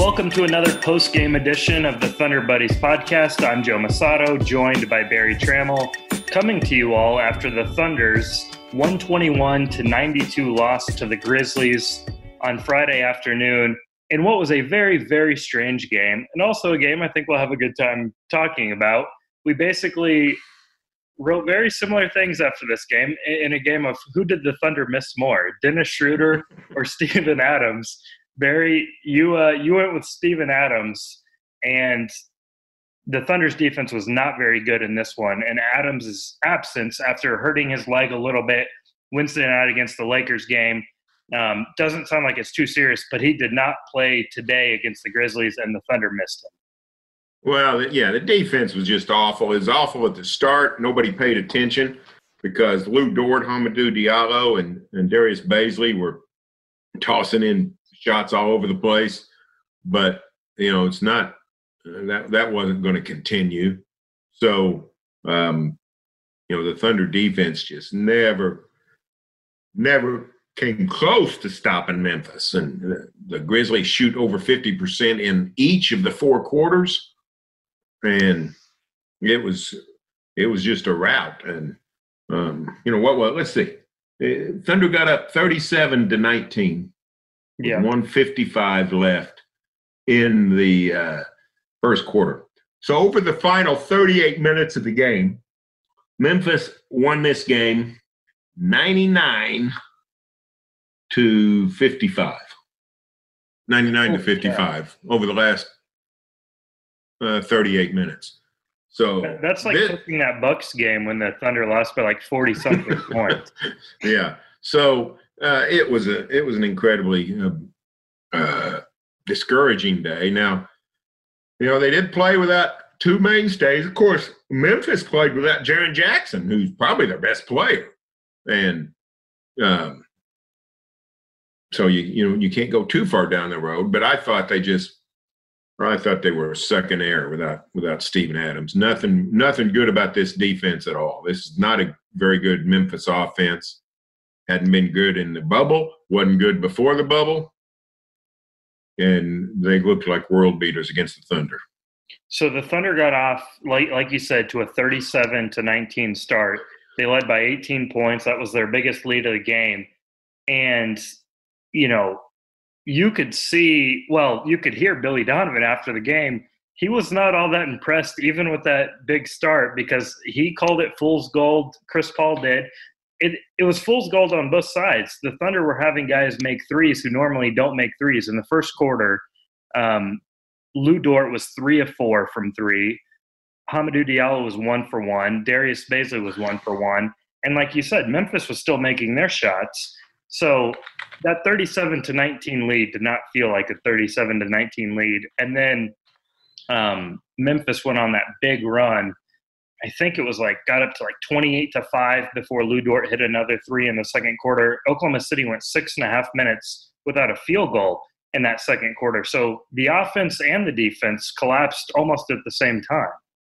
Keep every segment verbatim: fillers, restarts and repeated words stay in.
Welcome to another post-game edition of the Thunder Buddies podcast. I'm Joe Masato, joined by Barry Trammell, coming to you all after the Thunder's one twenty-one to ninety-two loss to the Grizzlies on Friday afternoon in what was a very, very strange game, and also a game I think we'll have a good time talking about. We basically wrote very similar things after this game in a game of who did the Thunder miss more, Dennis Schroeder or Steven Adams. Barry, you uh, you went with Steven Adams, and the Thunder's defense was not very good in this one. And Adams' absence after hurting his leg a little bit Wednesday night against the Lakers game um, doesn't sound like it's too serious, but he did not play today against the Grizzlies, and the Thunder missed him. Well, yeah, the defense was just awful. It was awful at the start. Nobody paid attention because Lou Dort, Hamidou Diallo, and, and Darius Bazley were tossing in shots all over the place. But, you know, it's not that that wasn't going to continue. So, um, you know, the Thunder defense just never, never came close to stopping Memphis. And the, the Grizzlies shoot over fifty percent in each of the four quarters. And it was it was just a rout. And, um, you know, what, what, let's see. Thunder got up thirty-seven to nineteen. Yeah. one fifty-five left in the uh, first quarter. So over the final thirty-eight minutes of the game, Memphis won this game ninety-nine to fifty-five. ninety-nine to fifty-five over the last uh, thirty-eight minutes. So that's like this, cooking that Bucks game when the Thunder lost by like forty something points. Yeah. So uh, it was a it was an incredibly uh, uh, discouraging day. Now, you know, they did play without two mainstays. Of course, Memphis played without Jaren Jackson, who's probably their best player, and um, so you you know you can't go too far down the road. But I thought they just. I thought they were second air without without Steven Adams. Nothing nothing good about this defense at all. This is not a very good Memphis offense. Hadn't been good in the bubble. Wasn't good before the bubble. And they looked like world beaters against the Thunder. So the Thunder got off, like like you said, to a thirty-seven to nineteen start. They led by eighteen points. That was their biggest lead of the game. And, you know, you could see, well, you could hear Billy Donovan after the game. He was not all that impressed, even with that big start, because he called it fool's gold. Chris Paul did. It it was fool's gold on both sides. The Thunder were having guys make threes who normally don't make threes. In the first quarter, um, Lou Dort was three of four from three. Hamidou Diallo was one for one. Darius Bazley was one for one. And like you said, Memphis was still making their shots. So that thirty-seven to nineteen lead did not feel like a thirty-seven to nineteen lead. And then um, Memphis went on that big run. I think it was like got up to like twenty-eight to five before Lou Dort hit another three in the second quarter. Oklahoma City went six and a half minutes without a field goal in that second quarter. So the offense and the defense collapsed almost at the same time.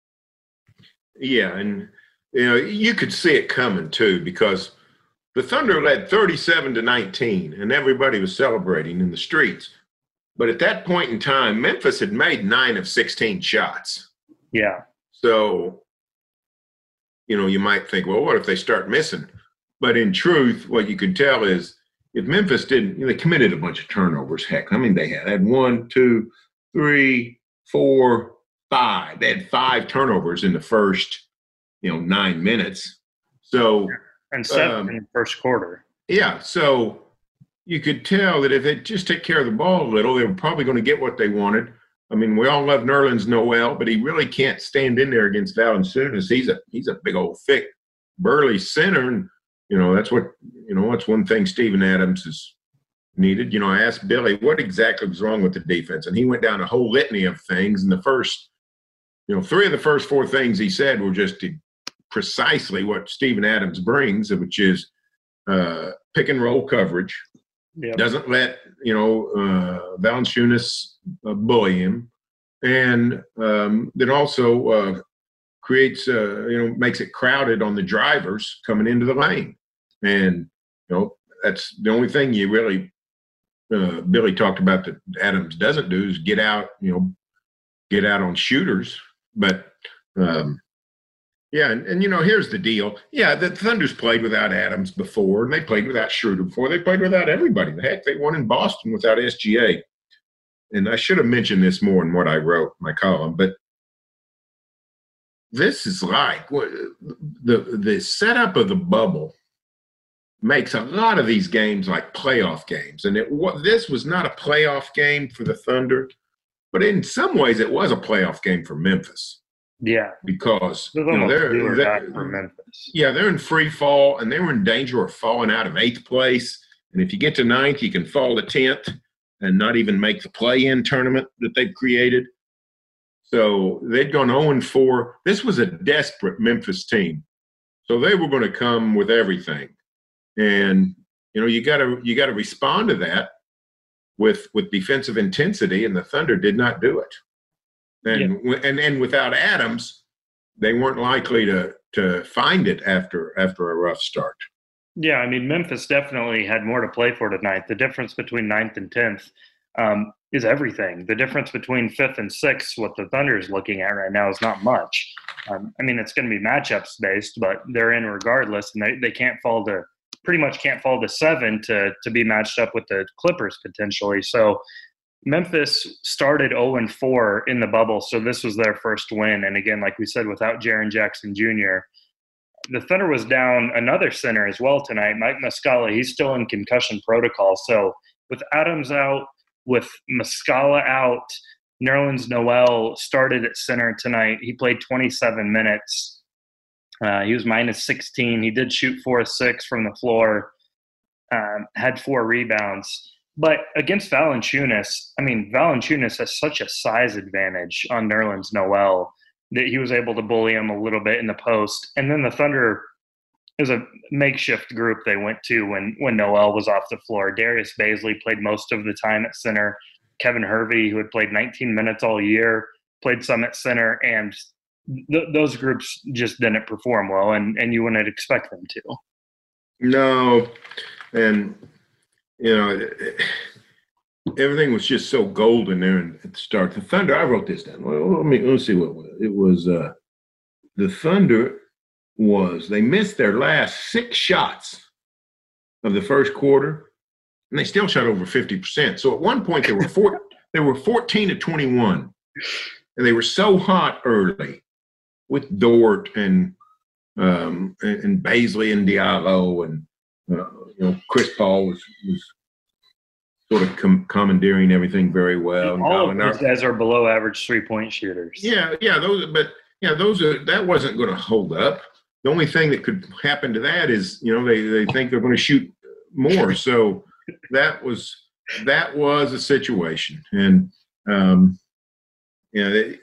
Yeah, and you know you could see it coming too, because the Thunder led thirty-seven to nineteen, and everybody was celebrating in the streets. But at that point in time, Memphis had made nine of sixteen shots. Yeah. So, you know, you might think, well, what if they start missing? But in truth, what you could tell is if Memphis didn't, you know, they committed a bunch of turnovers. Heck, I mean, they had, had one, two, three, four, five. They had five turnovers in the first, you know, nine minutes. So – And seven um, in the first quarter. Yeah, so you could tell that if they just take care of the ball a little, they were probably going to get what they wanted. I mean, we all love Nerlens Noel, but he really can't stand in there against Valanciunas. He's a he's a big old thick, burly center, and you know that's what you know. That's one thing Steven Adams has needed. You know, I asked Billy what exactly was wrong with the defense, and he went down a whole litany of things. And the first, you know, three of the first four things he said were just to, precisely what Steven Adams brings, which is uh, pick and roll coverage. Yep. Doesn't let, you know, uh, Valanciunas uh, bully him. And um, then also uh, creates, uh, you know, makes it crowded on the drivers coming into the lane. And, you know, that's the only thing you really uh, Billy talked about that Adams doesn't do is get out, you know, get out on shooters. But um, yeah, and, and you know, here's the deal. Yeah, the Thunder's played without Adams before, and they played without Schroeder before. They played without everybody. The heck, they won in Boston without S G A. And I should have mentioned this more in what I wrote, my column, but this is like the the setup of the bubble makes a lot of these games like playoff games. And it what this was not a playoff game for the Thunder, but in some ways it was a playoff game for Memphis. Yeah, because you know, they're, they're for Memphis. Yeah, they're in free fall, and they were in danger of falling out of eighth place. And if you get to ninth, you can fall to tenth and not even make the play-in tournament that they've created. So they'd gone oh and four. This was a desperate Memphis team, so they were going to come with everything. And you know, you got to you got to respond to that with with defensive intensity, and the Thunder did not do it. And, yeah. and and without Adams, they weren't likely to to find it after after a rough start. Yeah, I mean, Memphis definitely had more to play for tonight. The difference between ninth and tenth um, is everything. The difference between fifth and sixth, what the Thunder is looking at right now, is not much. Um, I mean, it's going to be matchups based, but they're in regardless, and they, they can't fall to pretty much can't fall to seven to to be matched up with the Clippers potentially. So Memphis started oh and four in the bubble, so this was their first win. And again, like we said, without Jaren Jackson Junior, the Thunder was down another center as well tonight, Mike Muscala. He's still in concussion protocol. So with Adams out, with Muscala out, Nerlens Noel started at center tonight. He played twenty-seven minutes. Uh, he was minus sixteen. He did shoot four of six from the floor, um, had four rebounds. But against Valanciunas, I mean, Valanciunas has such a size advantage on Nerlens Noel that he was able to bully him a little bit in the post. And then the Thunder is a makeshift group they went to when, when Noel was off the floor. Darius Baisley played most of the time at center. Kevin Hervey, who had played nineteen minutes all year, played some at center. And th- those groups just didn't perform well, and, and you wouldn't expect them to. No, and – you know, everything was just so golden there at the start. The Thunder, I wrote this down. Well, let me let's see what it was. It was uh, the Thunder was they missed their last six shots of the first quarter, and they still shot over fifty percent. So at one point they were four, they were fourteen to twenty-one, and they were so hot early with Dort and um, and, and Baisley and Diallo and. Uh, you know, Chris Paul was, was sort of com- commandeering everything very well. And all of these guys are below average three-point shooters. Yeah, yeah, those. But yeah, those are that wasn't going to hold up. The only thing that could happen to that is, you know, they, they think they're going to shoot more. So that was that was a situation, and um, you know, it,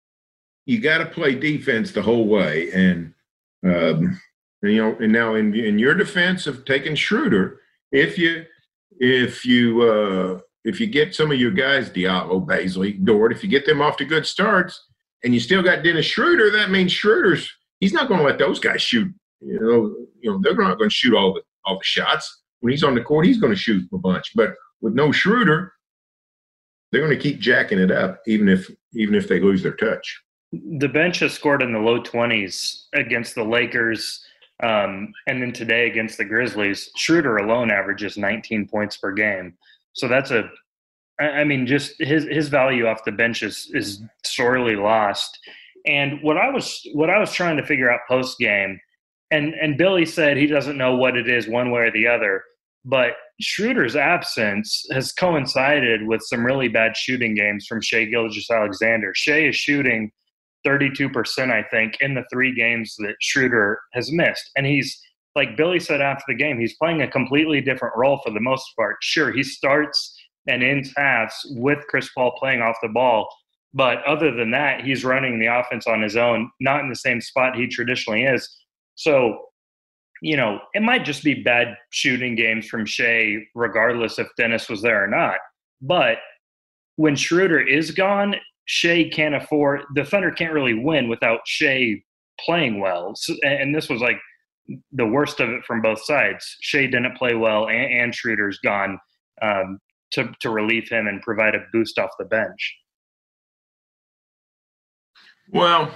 you got to play defense the whole way, and. Um, And, you know, and now in in your defense of taking Schroeder, if you if you uh, if you get some of your guys, Diallo, Baisley, Dort, if you get them off to good starts, and you still got Dennis Schroeder, that means Schroeder's he's not going to let those guys shoot. You know, you know they're not going to shoot all the all the shots when he's on the court. He's going to shoot a bunch, but with no Schroeder, they're going to keep jacking it up, even if even if they lose their touch. The bench has scored in the low twenties against the Lakers. Um, and then today against the Grizzlies, Schroeder alone averages nineteen points per game. So that's a, I mean, just his his value off the bench is is sorely lost. And what I was what I was trying to figure out post game, and and Billy said he doesn't know what it is one way or the other, but Schroeder's absence has coincided with some really bad shooting games from Shai Gilgeous-Alexander. Shai is shooting thirty-two percent, I think, in the three games that Schroeder has missed. And he's, like Billy said after the game, he's playing a completely different role for the most part. Sure, he starts and ends halves with Chris Paul playing off the ball. But other than that, he's running the offense on his own, not in the same spot he traditionally is. So, you know, it might just be bad shooting games from Shai, regardless if Dennis was there or not. But when Schroeder is gone, Shai can't afford – the Thunder can't really win without Shai playing well. So, and this was like the worst of it from both sides. Shai didn't play well, and, and Schroeder's gone. Um, to, to relieve him and provide a boost off the bench. Well,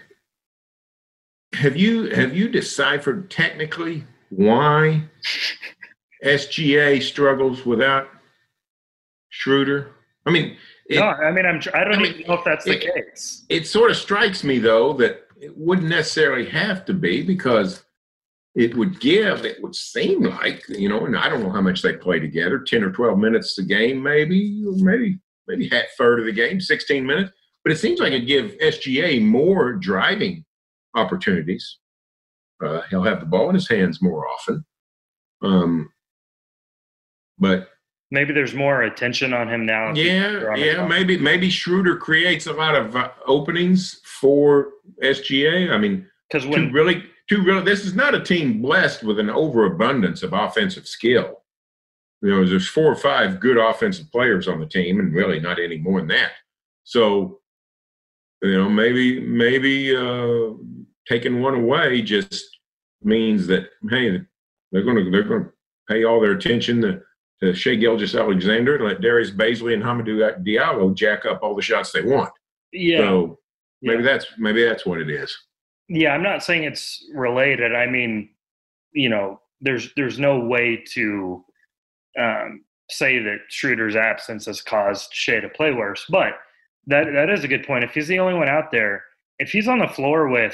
have you have you deciphered technically why S G A struggles without Schroeder? I mean, it, no, I mean, I'm. I don't I even mean, know if that's the it, case. It sort of strikes me though that it wouldn't necessarily have to be, because it would give. It would seem like, you know, and I don't know how much they play together, ten or twelve minutes a game, maybe, maybe, maybe half third of the game, sixteen minutes. But it seems like it'd give S G A more driving opportunities. Uh, he'll have the ball in his hands more often. Um, but maybe there's more attention on him now. Yeah, yeah. Maybe maybe Schroeder creates a lot of uh, openings for S G A. I mean, because when really, two really, this is not a team blessed with an overabundance of offensive skill. You know, there's four or five good offensive players on the team, and really not any more than that. So, you know, maybe maybe uh, taking one away just means that, hey, they're going to they're going to pay all their attention to, to Shai Gilgeous-Alexander and let Darius Bazley and Hamidou Diallo jack up all the shots they want. Yeah. So maybe yeah. that's maybe that's what it is. Yeah, I'm not saying it's related. I mean, you know, there's there's no way to um, say that Schroeder's absence has caused Shai to play worse, but that that is a good point. If he's the only one out there, if he's on the floor with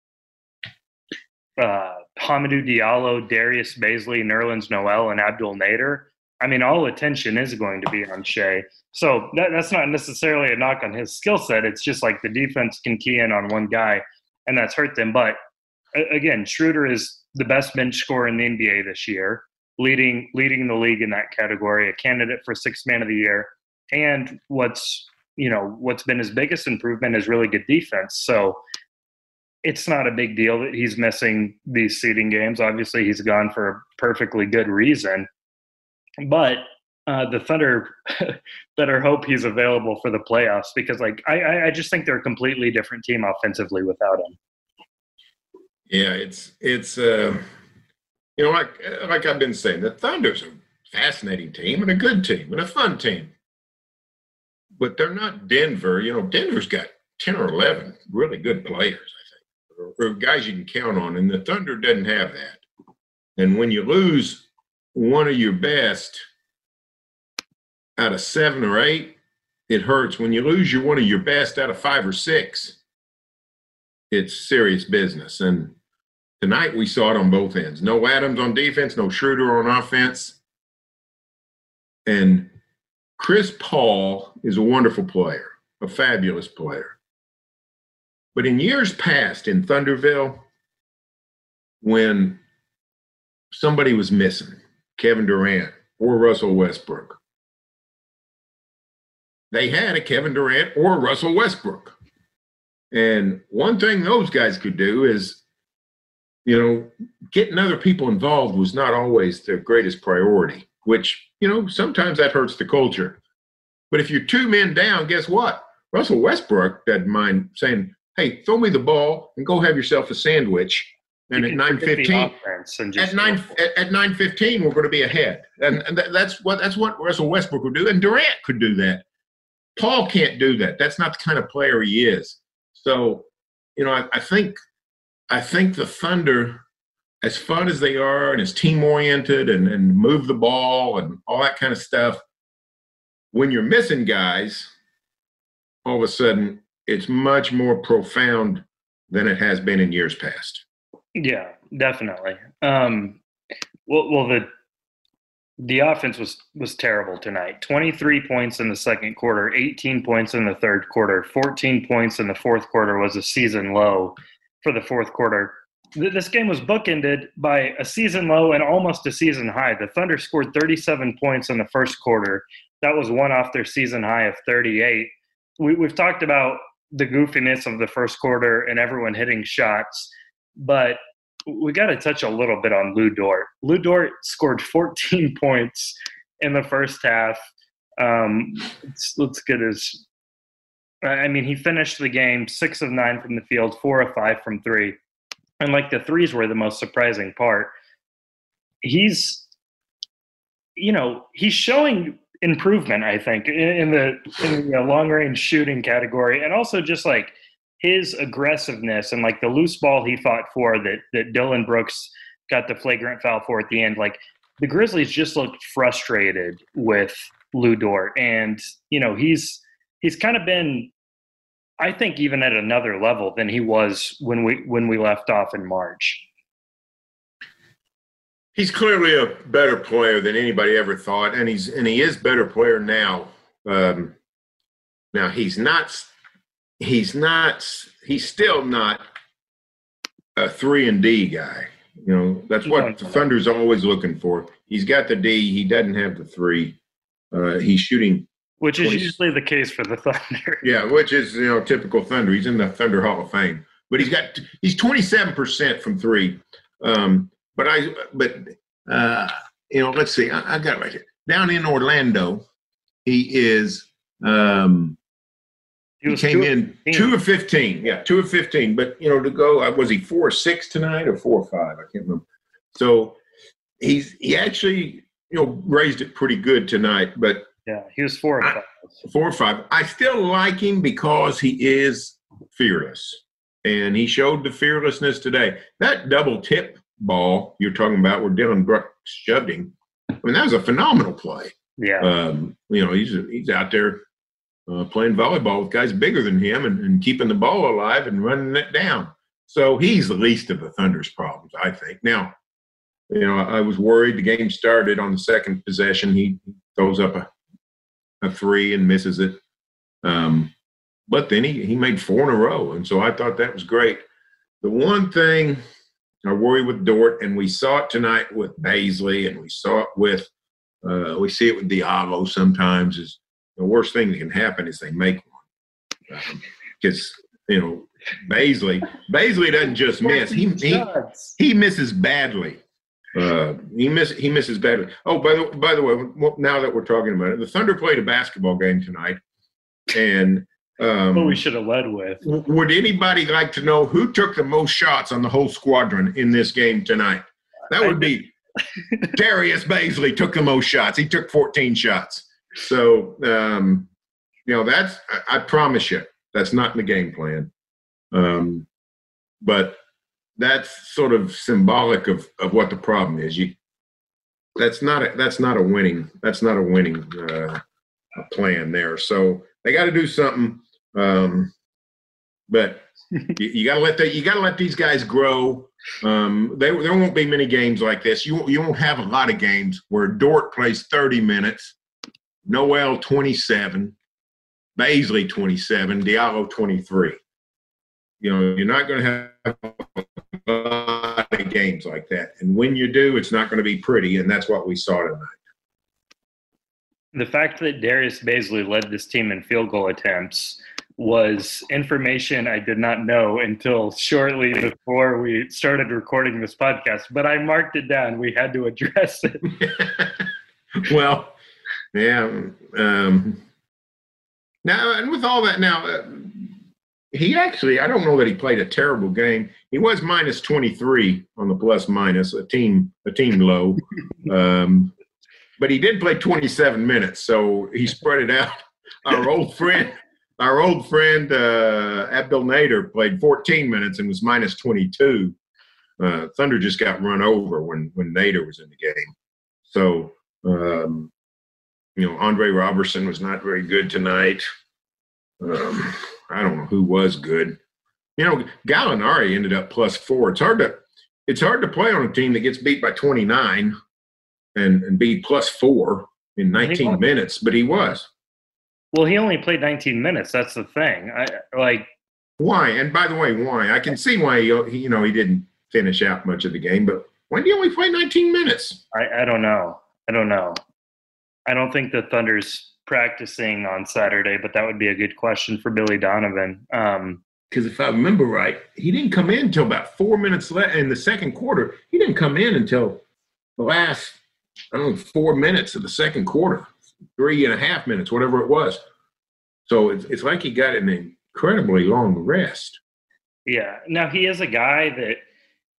uh, Hamidou Diallo, Darius Bazley, Nerlens Noel, and Abdul Nader, I mean, all attention is going to be on Shai. So that, that's not necessarily a knock on his skill set. It's just like the defense can key in on one guy, and that's hurt them. But again, Schroeder is the best bench scorer in the N B A this year, leading leading the league in that category, a candidate for sixth man of the year. And what's you know what's been his biggest improvement is really good defense. So it's not a big deal that he's missing these seeding games. Obviously, he's gone for a perfectly good reason. But uh, the Thunder better hope he's available for the playoffs, because, like, I, I just think they're a completely different team offensively without him. Yeah, it's it's uh, you know, like like I've been saying, the Thunder's a fascinating team and a good team and a fun team, but they're not Denver. You know, Denver's got ten or eleven really good players, I think, or, or guys you can count on, and the Thunder doesn't have that. And when you lose one of your best out of seven or eight, it hurts. When you lose your one of your best out of five or six, it's serious business. And tonight we saw it on both ends. No Adams on defense, no Schroeder on offense. And Chris Paul is a wonderful player, a fabulous player. But in years past in Thunderville, when somebody was missing, Kevin Durant or Russell Westbrook, they had a Kevin Durant or Russell Westbrook. And one thing those guys could do is, you know, getting other people involved was not always their greatest priority, which, you know, sometimes that hurts the culture. But if you're two men down, guess what? Russell Westbrook doesn't mind saying, hey, throw me the ball and go have yourself a sandwich. And at nine fifteen, at nine at, at nine fifteen, we're going to be ahead, and, and that's what that's what Russell Westbrook would do, and Durant could do that. Paul can't do that. That's not the kind of player he is. So, you know, I, I think I think the Thunder, as fun as they are, and as team oriented, and and move the ball and all that kind of stuff, when you're missing guys, all of a sudden it's much more profound than it has been in years past. Yeah, definitely. Um, well, well, the the offense was was terrible tonight. twenty-three points in the second quarter, eighteen points in the third quarter, fourteen points in the fourth quarter was a season low for the fourth quarter. This game was bookended by a season low and almost a season high. The Thunder scored thirty-seven points in the first quarter. That was one off their season high of thirty-eight. We, we've talked about the goofiness of the first quarter and everyone hitting shots, but we got to touch a little bit on Lu Dort. Lu Dort scored fourteen points in the first half. Um, let's, let's get his – I mean, he finished the game six of nine from the field, four of five from three. And, like, the threes were the most surprising part. He's – you know, he's showing improvement, I think, in, in the in the long range shooting category, and also just like his aggressiveness and like the loose ball he fought for that that Dylan Brooks got the flagrant foul for at the end. Like the Grizzlies just looked frustrated with Lu Dort, and you know he's he's kind of been, I think, even at another level than he was when we when we left off in March. He's clearly a better player than anybody ever thought, and he's and he is a better player now. Um, now he's not he's not he's still not a three and D guy. You know, that's what the Thunder's always looking for. He's got the D, he doesn't have the three. Uh, he's shooting, which is twenty usually the case for the Thunder. Yeah, which is, you know, typical Thunder. He's in the Thunder Hall of Fame, but he's got he's twenty-seven percent from three. Um, But I, but uh, you know, let's see. I, I got it right here. Down in Orlando, he is. Um, he, he came in two of fifteen. Yeah, two of fifteen. But you know, to go, was he four or six tonight or four or five? I can't remember. So he's he actually you know raised it pretty good tonight. But yeah, he was four or five. I, four or five. I still like him because he is fearless, and he showed the fearlessness today. That double tip ball you're talking about where Dylan Brooks shoved him, I mean, that was a phenomenal play. Yeah. Um, you know, he's he's out there uh, playing volleyball with guys bigger than him and, and keeping the ball alive and running it down. So he's the least of the Thunder's problems, I think. Now, you know, I was worried. The game started on the second possession. He throws up a, a three and misses it. Um, but then he, he made four in a row, and so I thought that was great. The one thing – I worry with Dort, and we saw it tonight with Bazley, and we saw it with uh, – we see it with Diallo sometimes, is the worst thing that can happen is they make one. Because, um, you know, Bazley – Bazley doesn't just miss. He, he, he misses badly. Uh, he, miss, he misses badly. Oh, by the, by the way, now that we're talking about it, the Thunder played a basketball game tonight, and – Um, what we should have led with. Would anybody like to know who took the most shots on the whole squadron in this game tonight? That would be Darius Bazley took the most shots. He took fourteen shots. So, um, you know, that's – I promise you, that's not in the game plan. Um, but that's sort of symbolic of, of what the problem is. You that's not a, that's not a winning that's not a winning uh, plan there. So they got to do something. Um, but you, you got to let the, you got to let these guys grow. Um, they, there won't be many games like this. You you won't have a lot of games where Dort plays thirty minutes, Noel twenty-seven, Bazley twenty-seven, Diallo twenty-three. You know, you're not going to have a lot of games like that. And when you do, it's not going to be pretty, and that's what we saw tonight. The fact that Darius Bazley led this team in field goal attempts was information I did not know until shortly before we started recording this podcast, but I marked it down. We had to address it. Well, yeah. Um, now, and with all that now, uh, he actually, I don't know that he played a terrible game. He was minus twenty-three on the plus minus, a team, a team low. um, but he did play twenty-seven minutes, so he spread it out. Our old friend, our old friend uh, Abdel Nader played fourteen minutes and was minus twenty-two. Uh, Thunder just got run over when when Nader was in the game. So, um, you know, Andre Robertson was not very good tonight. Um, I don't know who was good. You know, Gallinari ended up plus four. It's hard to it's hard to play on a team that gets beat by twenty-nine and, and be plus four in nineteen minutes, but he was. Well, he only played nineteen minutes. That's the thing. I like why. And by the way, why? I can see why he, he you know he didn't finish out much of the game, but why did he only play nineteen minutes? I, I don't know. I don't know. I don't think the Thunder's practicing on Saturday, but that would be a good question for Billy Donovan. Um, Because if I remember right, he didn't come in until about four minutes left in the second quarter. He didn't come in until the last, I don't know, four minutes of the second quarter, three and a half minutes, whatever it was. So it's, it's like he got an incredibly long rest. Yeah. Now, he is a guy that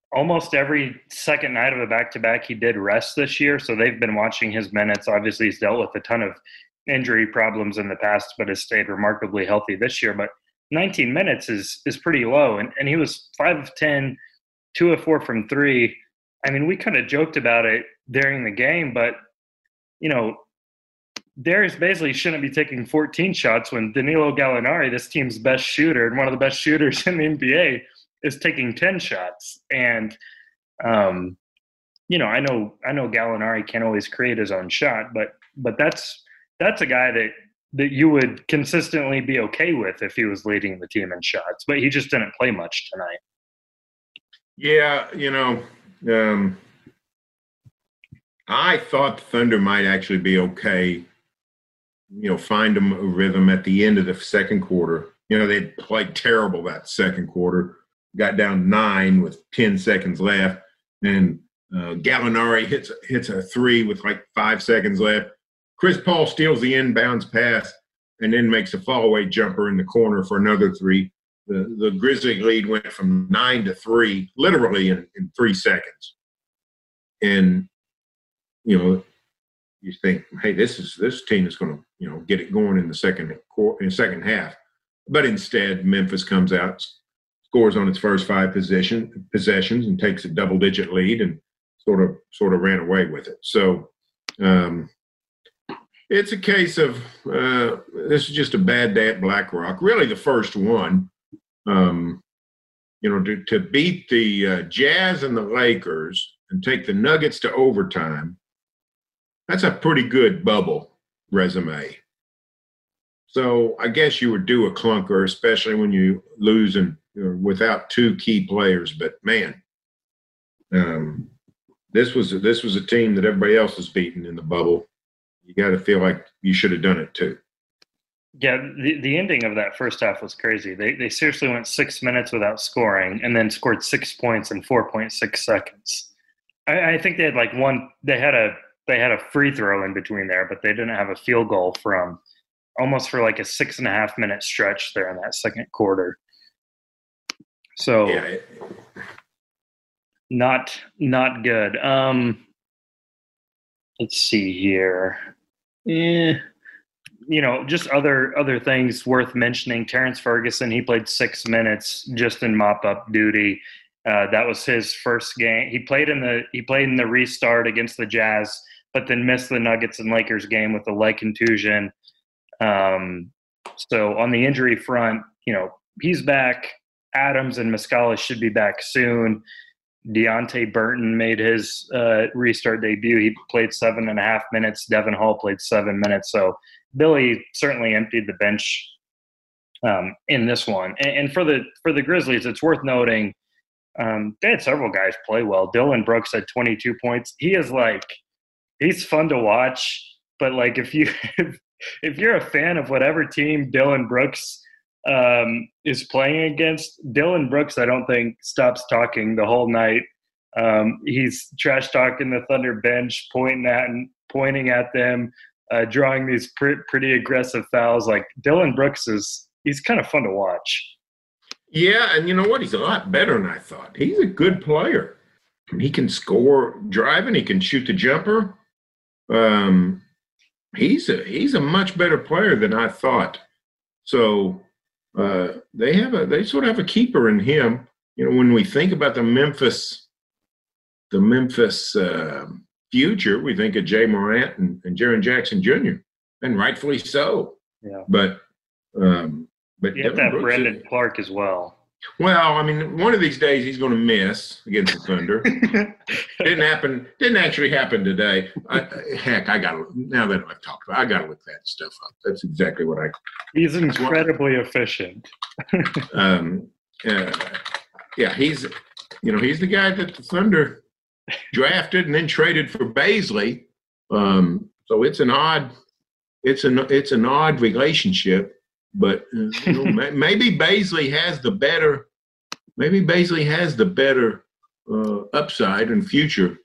almost every second night of a back-to-back he did rest this year, so they've been watching his minutes. Obviously, he's dealt with a ton of injury problems in the past, but has stayed remarkably healthy this year. But nineteen minutes is is pretty low, and, and he was five of ten, two of four from three. I mean, we kind of joked about it during the game, but, you know, Darius Baisley shouldn't be taking fourteen shots when Danilo Gallinari, this team's best shooter and one of the best shooters in the N B A, is taking ten shots. And, um, you know, I know I know Gallinari can't always create his own shot, but but that's that's a guy that that you would consistently be okay with if he was leading the team in shots. But he just didn't play much tonight. Yeah, you know, um, I thought the Thunder might actually be okay, you know, find them a rhythm at the end of the second quarter. You know, they played terrible that second quarter, got down nine with ten seconds left, and uh, Gallinari hits, hits a three with like five seconds left. Chris Paul steals the inbounds pass and then makes a fall-away jumper in the corner for another three. The, the Grizzly lead went from nine to three, literally in, in three seconds. And, you know, you think, hey, this is this team is going to, you know, get it going in the second quarter, in the second half. But instead, Memphis comes out, scores on its first five possession, possessions, and takes a double-digit lead, and sort of sort of ran away with it. So um, it's a case of uh, this is just a bad day at BlackRock. Really, the first one. Um, you know, to, to beat the uh, Jazz and the Lakers and take the Nuggets to overtime, that's a pretty good bubble resume. So I guess you would do a clunker, especially when you lose and you know, without two key players. But man, um, this was this was a team that everybody else was beating in the bubble. You got to feel like you should have done it too. Yeah, the, the ending of that first half was crazy. They they seriously went six minutes without scoring and then scored six points in four point six seconds. I, I think they had like one. They had a they had a free throw in between there, but they didn't have a field goal from almost for like a six and a half minute stretch there in that second quarter. So yeah. not not good. Um, let's see here. Yeah. You know, just other other things worth mentioning. Terrence Ferguson, he played six minutes just in mop-up duty. Uh, that was his first game. He played in the he played in the restart against the Jazz, but then missed the Nuggets and Lakers game with a leg contusion. Um, so on the injury front, you know, he's back. Adams and Muscala should be back soon. Deonte Burton made his uh, restart debut. He played seven and a half minutes. Devin Hall played seven minutes. So Billy certainly emptied the bench um, in this one. And, and for the for the Grizzlies, it's worth noting um, they had several guys play well. Dylan Brooks had twenty-two points. He is like he's fun to watch. But like if you if, if you're a fan of whatever team Dylan Brooks um, is playing against, Dylan Brooks I don't think stops talking the whole night. Um, he's trash talking the Thunder bench, pointing at and pointing at them. Uh, drawing these pr- pretty aggressive fouls. Like Dylan Brooks is, he's kind of fun to watch. Yeah, and you know what? He's a lot better than I thought. He's a good player. He can score driving. He can shoot the jumper. Um, he's a he's a much better player than I thought. So uh, they have a they sort of have a keeper in him. You know, when we think about the Memphis, the Memphis. Uh, future, we think of Jay Morant and, and Jaren Jackson Junior, and rightfully so. Yeah. But um, but you have to have Brandon is, Clark as well. Well, I mean, one of these days he's going to miss against the Thunder. didn't happen. Didn't actually happen today. I, heck, I got to now that I've talked about, I got to look that stuff up. That's exactly what I. He's incredibly efficient. um, uh, yeah, he's you know he's the guy that the Thunder drafted and then traded for Baisley. Um, so it's an odd, it's an it's an odd relationship. But uh, you know, maybe Baisley has the better, maybe Baisley has the better uh, upside and future.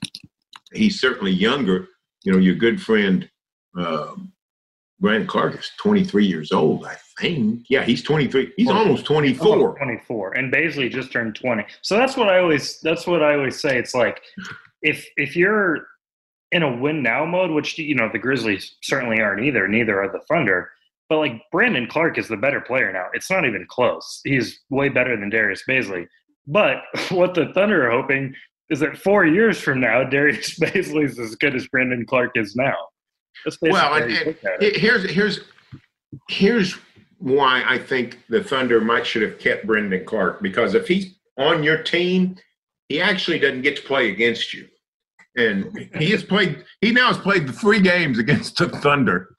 He's certainly younger. You know, your good friend uh, Brandon Clark is twenty-three years old, I think. Yeah, he's twenty-three. He's almost twenty-four. Almost twenty-four, and Baisley just turned twenty. So that's what I always. That's what I always say. It's like if if you're in a win now mode, which you know the Grizzlies certainly aren't either. Neither are the Thunder. But like Brandon Clarke is the better player now. It's not even close. He's way better than Darius Baisley. But what the Thunder are hoping is that four years from now, Darius Baisley is as good as Brandon Clarke is now. Well, and, and here's here's here's why I think the Thunder might should have kept Brandon Clarke, because if he's on your team, he actually doesn't get to play against you. And he has played – he now has played the three games against the Thunder.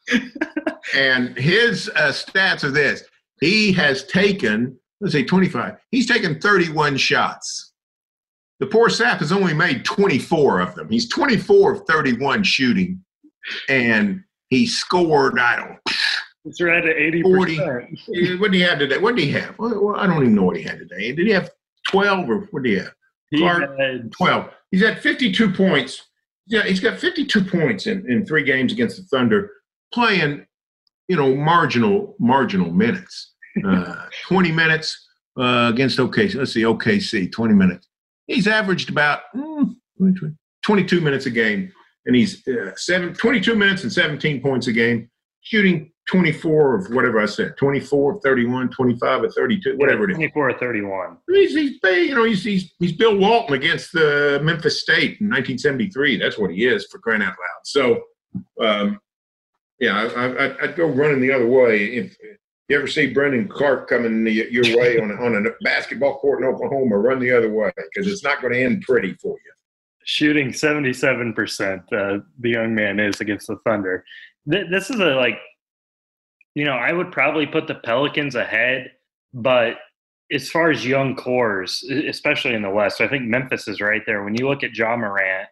And his uh, stats are this. He has taken – let's say twenty-five. He's taken thirty-one shots. The poor sap has only made twenty-four of them. He's twenty-four of thirty-one shooting. And he scored, I don't know. It's right at eighty percent. forty, what did he have today? What did he have? Well, I don't even know what he had today. Did he have twelve or what did he have? He had twelve. He's at fifty-two points. Yeah, he's got fifty-two points in, in three games against the Thunder, playing, you know, marginal marginal minutes. Uh, twenty minutes uh, against O K C. Let's see, O K C, twenty minutes. He's averaged about mm, twenty-two minutes a game, and he's uh, seven, twenty-two minutes and seventeen points a game, shooting twenty-four of whatever I said, twenty-four of thirty-one, twenty-five of thirty-two, whatever it is. twenty-four of thirty-one. He's, he's, you know, he's, he's, he's Bill Walton against the uh, Memphis State in nineteen seventy-three. That's what he is, for crying out loud. So, um, yeah, I, I, I'd go running the other way. If you ever see Brandon Clarke coming your way on a, on a basketball court in Oklahoma, run the other way, because it's not going to end pretty for you. Shooting seventy-seven percent, uh, the young man is against the Thunder. Th- this is a, like, you know, I would probably put the Pelicans ahead, but as far as young cores, especially in the West, I think Memphis is right there. When you look at Ja Morant,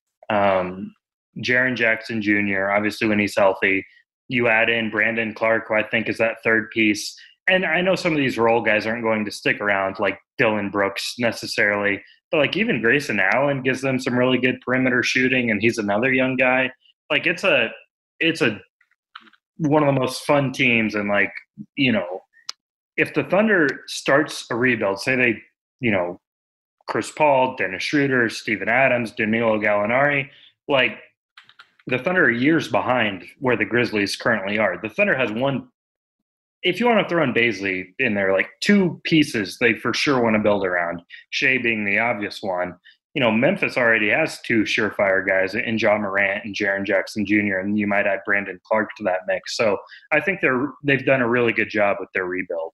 um, Jaren Jackson Junior, obviously when he's healthy, you add in Brandon Clarke, who I think is that third piece. And I know some of these role guys aren't going to stick around, like Dylan Brooks necessarily, but like even Grayson Allen gives them some really good perimeter shooting, and he's another young guy. Like it's a, it's a, one of the most fun teams. And like, you know, if the Thunder starts a rebuild, say they, you know, Chris Paul, Dennis Schroeder, Steven Adams, Danilo Gallinari, like the Thunder are years behind where the Grizzlies currently are. The Thunder has one, if you want to throw in Baisley in there, like two pieces they for sure want to build around, Shea being the obvious one. You know, Memphis already has two surefire guys in Ja Morant and Jaren Jackson Junior, and you might add Brandon Clarke to that mix. So I think they're they've done a really good job with their rebuild.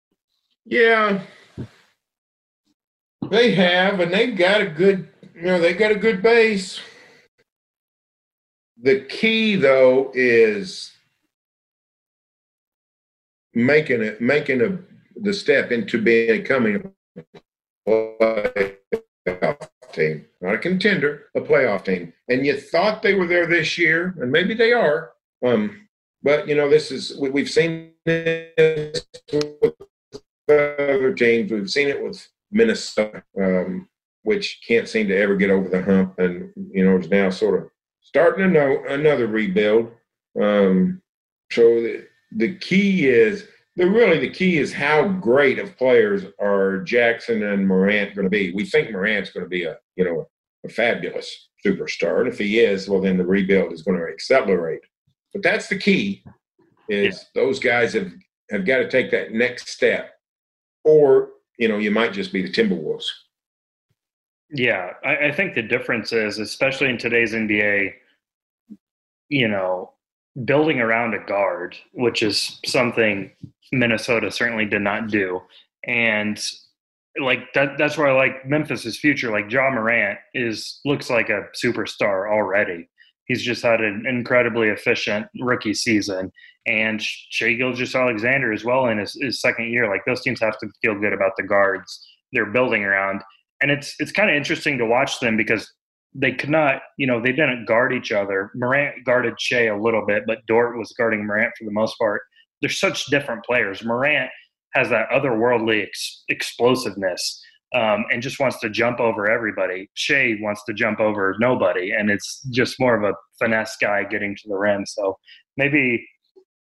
Yeah, they have, and they've got a good, you know, they got a good base. The key, though, is making it, making a, the step into becoming a playoff team, not a contender, a playoff team. And you thought they were there this year, and maybe they are. Um, but you know, this is we, we've seen this with other teams. We've seen it with Minnesota, um, which can't seem to ever get over the hump, and you know, is now sort of starting to know another rebuild. Um, so the, the key is the really the key is how great of players are Jackson and Morant going to be. We think Morant's going to be a you know a fabulous superstar, and if he is, well, then the rebuild is going to accelerate. But that's the key: is yeah. those guys have have got to take that next step, or you know you might just be the Timberwolves. Yeah, I, I think the difference is, especially in today's N B A, you know, building around a guard, which is something Minnesota certainly did not do. And like that that's where I like Memphis's future. Like Ja Morant is looks like a superstar already. He's just had an incredibly efficient rookie season. And Shai Gilgeous-Alexander as well in his, his second year. Like those teams have to feel good about the guards they're building around. And it's it's kind of interesting to watch them because they could not, you know, they didn't guard each other. Morant guarded Shea a little bit, but Dort was guarding Morant for the most part. They're such different players. Morant has that otherworldly ex- explosiveness um, and just wants to jump over everybody. Shea wants to jump over nobody, and it's just more of a finesse guy getting to the rim. So maybe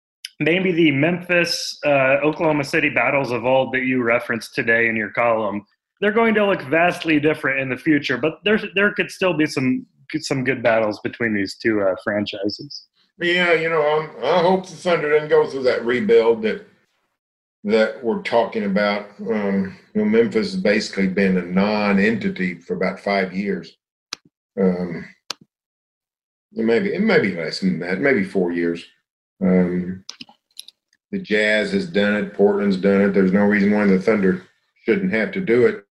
maybe the Memphis, uh, Oklahoma City battles of old that you referenced today in your column, they're going to look vastly different in the future, but there there could still be some some good battles between these two uh, franchises. Yeah, you know, I'm, I hope the Thunder doesn't go through that rebuild that that we're talking about. Um, you know, Memphis has basically been a non-entity for about five years. Um, maybe it may be less than that, maybe four years. Um, the Jazz has done it. Portland's done it. There's no reason why the Thunder shouldn't have to do it.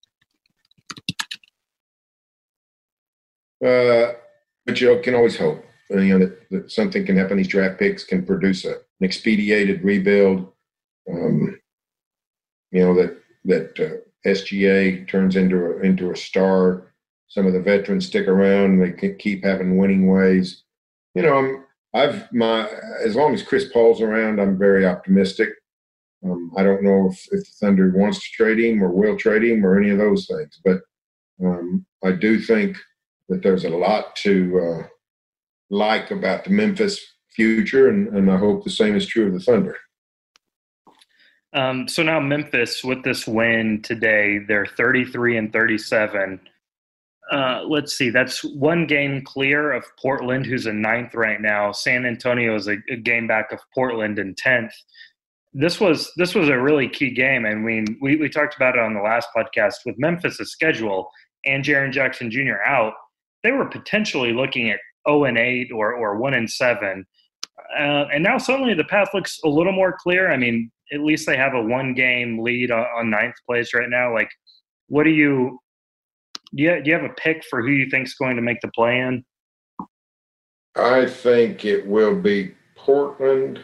Uh, but you can always hope, you know, that, that something can happen. These draft picks can produce a, an expedited rebuild. Um, you know, that that uh, S G A turns into a, into a star. Some of the veterans stick around. They can keep having winning ways. You know, I'm, I've my as long as Chris Paul's around, I'm very optimistic. Um, I don't know if, if the Thunder wants to trade him or will trade him or any of those things, but um, I do think that there's a lot to uh, like about the Memphis future, and, and I hope the same is true of the Thunder. Um, so now Memphis, with this win today, they're thirty-three and thirty-seven. Uh, let's see, that's one game clear of Portland, who's in ninth right now. San Antonio is a, a game back of Portland in tenth. This was this was a really key game, and we we, we talked about it on the last podcast. With Memphis' schedule and Jaren Jackson Junior out, they were potentially looking at oh and eight or or one and seven, uh, and now suddenly the path looks a little more clear. I mean, at least they have a one-game lead on, on ninth place right now. Like, what do you do? You, do you have a pick for who you think is going to make the play-in? I think it will be Portland.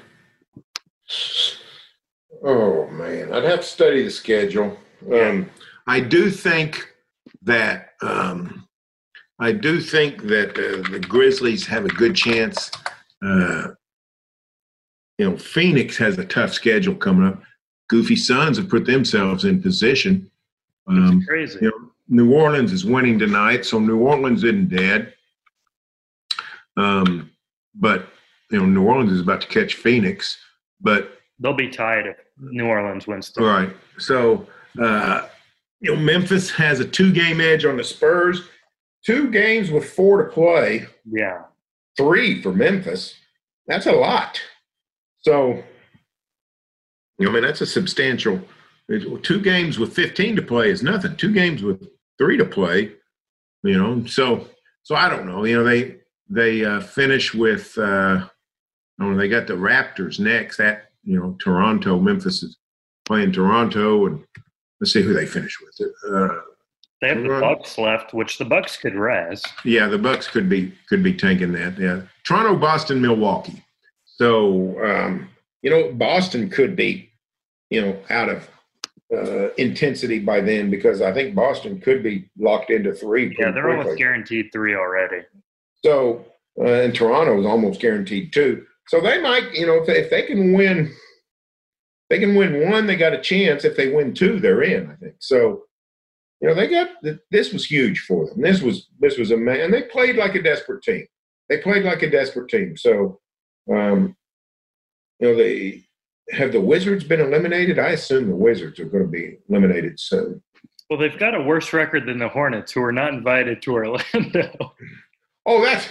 Oh, man. I'd have to study the schedule. Um, I do think that um, I do think that uh, the Grizzlies have a good chance. Uh, you know, Phoenix has a tough schedule coming up. Goofy Suns have put themselves in position. Um, It's crazy. You know, New Orleans is winning tonight, so New Orleans isn't dead. Um, but, you know, New Orleans is about to catch Phoenix. But they'll be tied if New Orleans wins tonight. Right. So, uh, you know, Memphis has a two-game edge on the Spurs. Two games with four to play. Yeah. Three for Memphis. That's a lot. So, I mean, that's a substantial – two games with fifteen to play is nothing. Two games with three to play, you know. So, so I don't know. You know, they they uh, finish with uh, – I don't know, they got the Raptors next. That, you know, Toronto, Memphis is playing Toronto, and let's see who they finish with. Uh, they have the Bucks left, which the Bucks could rest. Yeah, the Bucks could be could be tanking that. Yeah, Toronto, Boston, Milwaukee. So um, you know, Boston could be, you know, out of uh, intensity by then, because I think Boston could be locked into three. Yeah, they're quickly. almost guaranteed three already. So uh, and Toronto is almost guaranteed two. So they might, you know, if they, if they can win, they can win one, they got a chance. If they win two, they're in, I think. So, you know, they got this was huge for them. This was this was a man. And they played like a desperate team. They played like a desperate team. So, um, you know, they have the Wizards been eliminated. I assume the Wizards are going to be eliminated soon. Well, they've got a worse record than the Hornets, who are not invited to Orlando. Oh, that's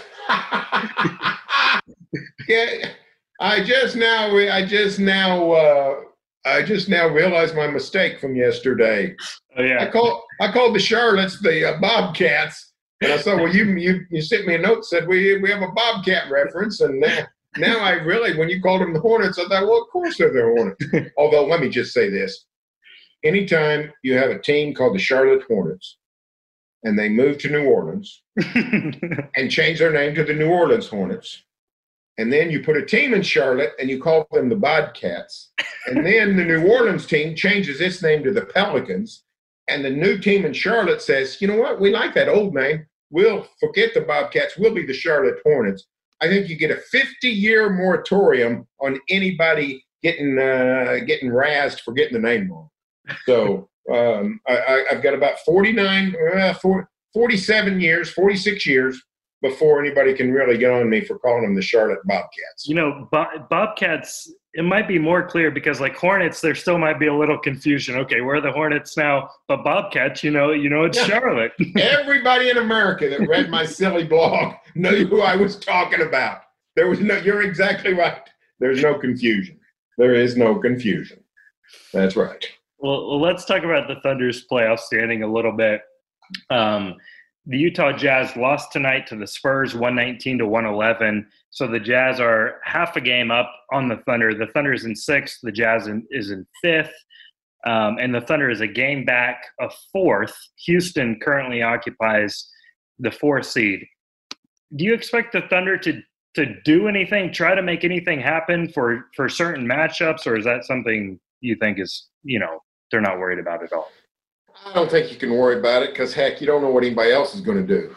yeah. I just now, I just now, uh, I just now realized my mistake from yesterday. Oh yeah. I called, I called the Charlottes the uh, Bobcats, and I said, "Well, you, you, you sent me a note said we, we have a Bobcat reference," and now, now I really, when you called them the Hornets, I thought, well, of course they're the Hornets. Although, let me just say this: anytime you have a team called the Charlotte Hornets, and they move to New Orleans and change their name to the New Orleans Hornets, and then you put a team in Charlotte and you call them the Bobcats, and then the New Orleans team changes its name to the Pelicans, and the new team in Charlotte says, you know what, we like that old name. We'll forget the Bobcats. We'll be the Charlotte Hornets. I think you get a fifty-year moratorium on anybody getting uh, getting razzed for getting the name wrong. So um, I, I, I've got about forty-nine, uh, forty-seven years, forty-six years before anybody can really get on me for calling them the Charlotte Bobcats. You know, Bo- Bobcats it might be more clear because like Hornets, there still might be a little confusion. Okay, where are the Hornets now? But Bobcats, you know, you know, it's Yeah. Charlotte. Everybody in America that read my silly blog knew who I was talking about. There was no, you're exactly right. There's no confusion. There is no confusion. That's right. Well, well, let's talk about the Thunder's playoff standing a little bit. Um, the Utah Jazz lost tonight to the Spurs, one nineteen to one eleven. So the Jazz are half a game up on the Thunder. The Thunder is in sixth. The Jazz in, is in fifth. Um, and the Thunder is a game back of fourth. Houston currently occupies the fourth seed. Do you expect the Thunder to to do anything, try to make anything happen for, for certain matchups, or is that something you think is, you know, they're not worried about at all? I don't think you can worry about it because, heck, you don't know what anybody else is going to do.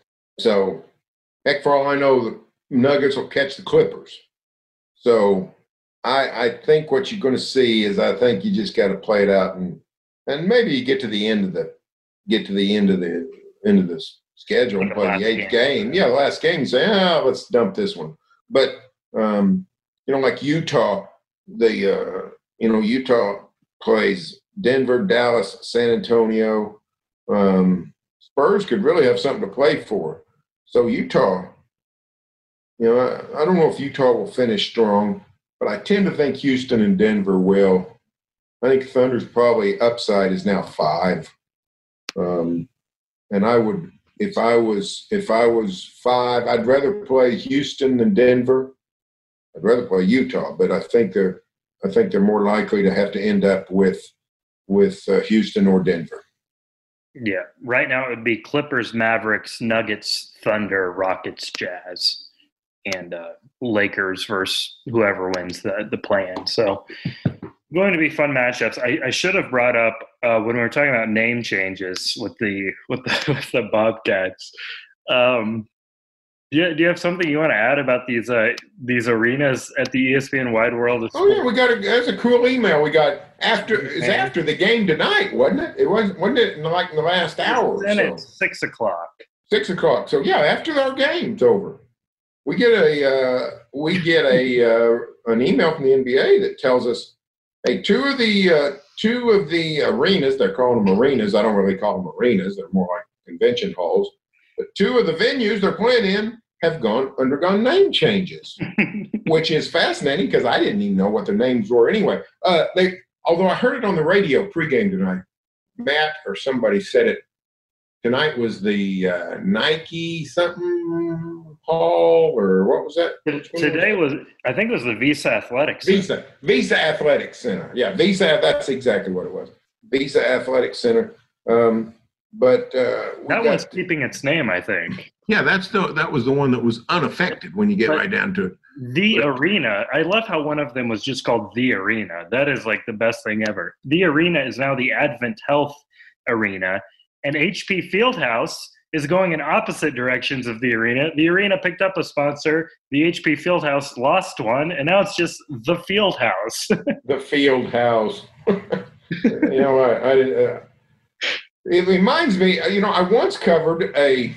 So, heck, for all I know, the Nuggets will catch the Clippers. So, I, I think what you're going to see is I think you just got to play it out, and and maybe you get to the end of the get to the end of the end of this schedule and play the eighth game. Yeah, the last game, you say, ah, let's dump this one. But um, you know, like Utah, the uh, you know Utah plays Denver, Dallas, San Antonio. Um, Spurs could really have something to play for. So Utah, you know, I, I don't know if Utah will finish strong, but I tend to think Houston and Denver will. I think Thunder's probably upside is now five. Um, and I would, if I was, if I was five, I'd rather play Houston than Denver. I'd rather play Utah, but I think they're, I think they're more likely to have to end up with, with uh, Houston or Denver. Yeah, right now it would be Clippers, Mavericks, Nuggets, Thunder, Rockets, Jazz, and uh, Lakers versus whoever wins the the play-in. So going to be fun matchups. I, I should have brought up uh, when we were talking about name changes with the with the, with the Bobcats. Um, do you, do you have something you want to add about these uh, these arenas at the E S P N Wide World of Sports? Oh yeah, we got a that's a cool email we got after it's after the game tonight, wasn't it? It wasn't wasn't it in like in the last hour? Then or so? It's six o'clock. Six o'clock. So yeah, after our game's over, we get a uh, we get a uh, an email from the N B A that tells us, hey, two of the uh, two of the arenas, they're calling them arenas. I don't really call them arenas; they're more like convention halls. But two of the venues they're playing in have gone undergone name changes, which is fascinating because I didn't even know what their names were anyway. Uh, they, although I heard it on the radio pregame tonight, Matt or somebody said it. Tonight was the uh, Nike something Hall or what was that? Today was, I think it was the Visa Athletics Center. Visa Visa Athletics Center. Yeah, Visa. That's exactly what it was. Visa Athletics Center. Um, but uh, that one's keeping its name, I think. Yeah, that's the that was the one that was unaffected when you get but right down to it. The but, Arena. I love how one of them was just called The Arena. That is like the best thing ever. The Arena is now the Advent Health Arena, and H P Fieldhouse is going in opposite directions of the Arena. The Arena picked up a sponsor. The H P Fieldhouse lost one, and now it's just the Fieldhouse. The Fieldhouse. You know, I, I didn't. Uh, it reminds me. You know, I once covered a.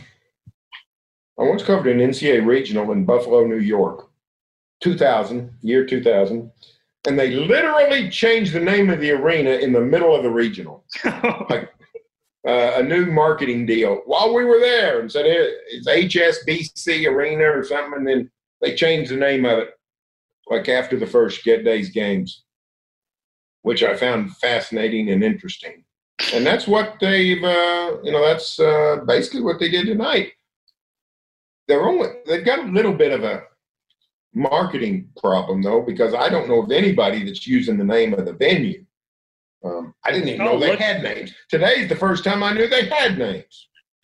I once covered an N C A A regional in Buffalo, New York, two thousand, year two thousand, and they literally changed the name of the arena in the middle of the regional. Like uh, a new marketing deal while we were there and said it's H S B C Arena or something, and then they changed the name of it like after the first Get Days games, which I found fascinating and interesting. And that's what they've, uh, you know, that's uh, basically what they did tonight. They're only they've got a little bit of a marketing problem though, because I don't know of anybody that's using the name of the venue. Um, I didn't even oh, know they look. had names. Today's the first time I knew they had names.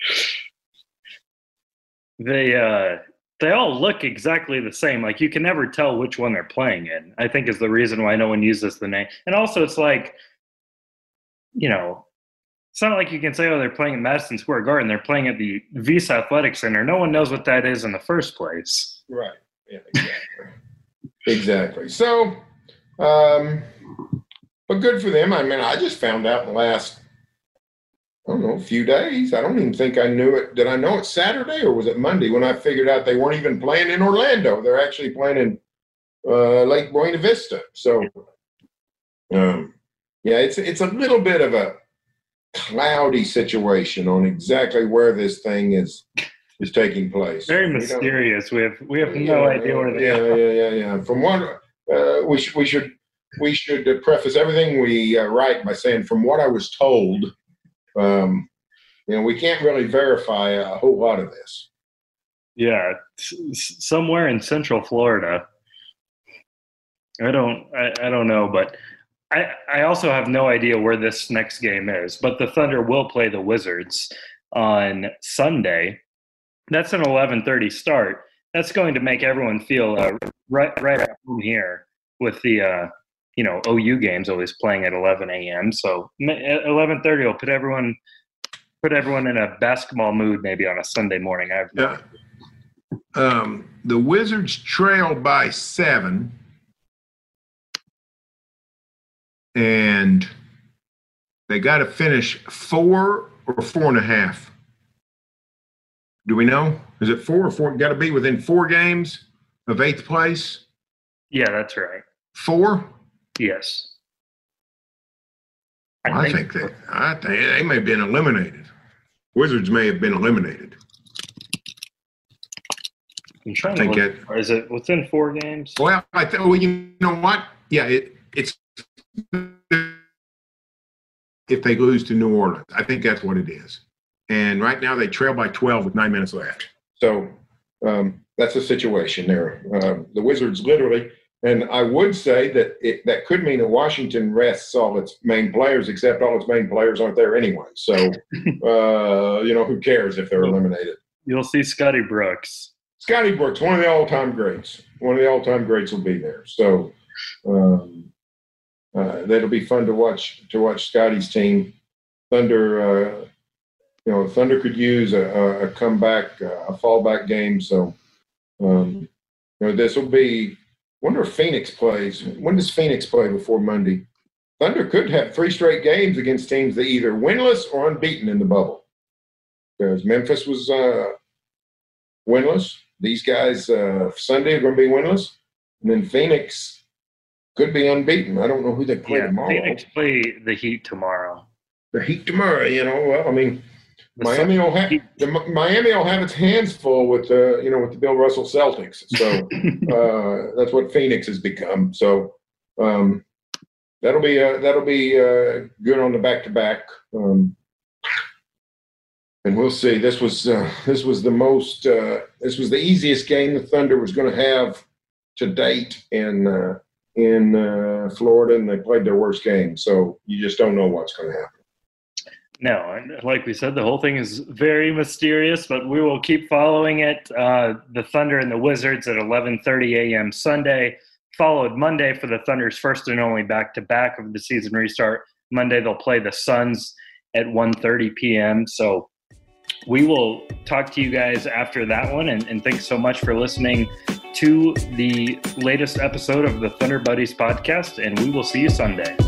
They uh, they all look exactly the same. Like you can never tell which one they're playing in. I think is the reason why no one uses the name. And also, it's like, you know. It's not like you can say, oh, they're playing at Madison Square Garden. They're playing at the Visa Athletic Center. No one knows what that is in the first place. Right. Yeah, exactly. Exactly. So, um, but good for them. I mean, I just found out in the last, I don't know, a few days. I don't even think I knew it. Did I know it Saturday or was it Monday when I figured out they weren't even playing in Orlando? They're actually playing in, uh, Lake Buena Vista. So, um, yeah, it's it's a little bit of a cloudy situation on exactly where this thing is is taking place. Very mysterious. We, we have we have no yeah, idea where they yeah, are. Yeah, yeah, yeah. From what uh, we should we should we should uh, preface everything we uh, write by saying, from what I was told, um, you know, we can't really verify a whole lot of this. Yeah, somewhere in Central Florida. I don't I, I don't know, but I, I also have no idea where this next game is. But the Thunder will play the Wizards on Sunday. That's an eleven thirty start. That's going to make everyone feel uh, right right at home here with the uh, you know O U games always playing at eleven a.m. So eleven thirty will put everyone put everyone in a basketball mood maybe on a Sunday morning. I have no yeah. Um, the Wizards trail by seven, and they got to finish four or four and a half. Do we know? Is it four or four? Got to be within four games of eighth place? Yeah, that's right. Four? Yes. I, I think, think they, I think they may have been eliminated. Wizards may have been eliminated. I'm trying I think to look, that, is it within four games? Well, I think. Well, you know what? Yeah, it, it's if they lose to New Orleans. I think that's what it is. And right now they trail by twelve with nine minutes left. So um, that's the situation there. Uh, the Wizards literally, and I would say that it, that could mean that Washington rests all its main players, except all its main players aren't there anyway. So, uh, you know, who cares if they're eliminated? You'll see Scotty Brooks. Scotty Brooks, one of the all-time greats. One of the all-time greats will be there. So um, uh, that'll be fun to watch, to watch Scotty's team. Thunder, uh, you know, Thunder could use a, a comeback, a fallback game. So, um, you know, this will be – wonder if Phoenix plays. When does Phoenix play before Monday? Thunder could have three straight games against teams that either winless or unbeaten in the bubble. Because Memphis was uh, winless. These guys uh, Sunday are going to be winless. And then Phoenix could be unbeaten. I don't know who they play yeah, tomorrow. Phoenix play the Heat tomorrow. The Heat tomorrow, you know. Well, I mean – Miami will have the, Miami will have its hands full with the you know with the Bill Russell Celtics. So uh, that's what Phoenix has become. So um, that'll be uh, that'll be uh, good on the back to back. And we'll see. This was uh, this was the most uh, this was the easiest game the Thunder was going to have to date in uh, in uh, Florida, and they played their worst game. So you just don't know what's going to happen. No, and like we said, the whole thing is very mysterious, but we will keep following it. Uh, the Thunder and the Wizards at eleven thirty a.m. Sunday, followed Monday for the Thunder's first and only back-to-back of the season restart. Monday they'll play the Suns at one thirty p.m. So we will talk to you guys after that one, and, and thanks so much for listening to the latest episode of the Thunder Buddies podcast, and we will see you Sunday.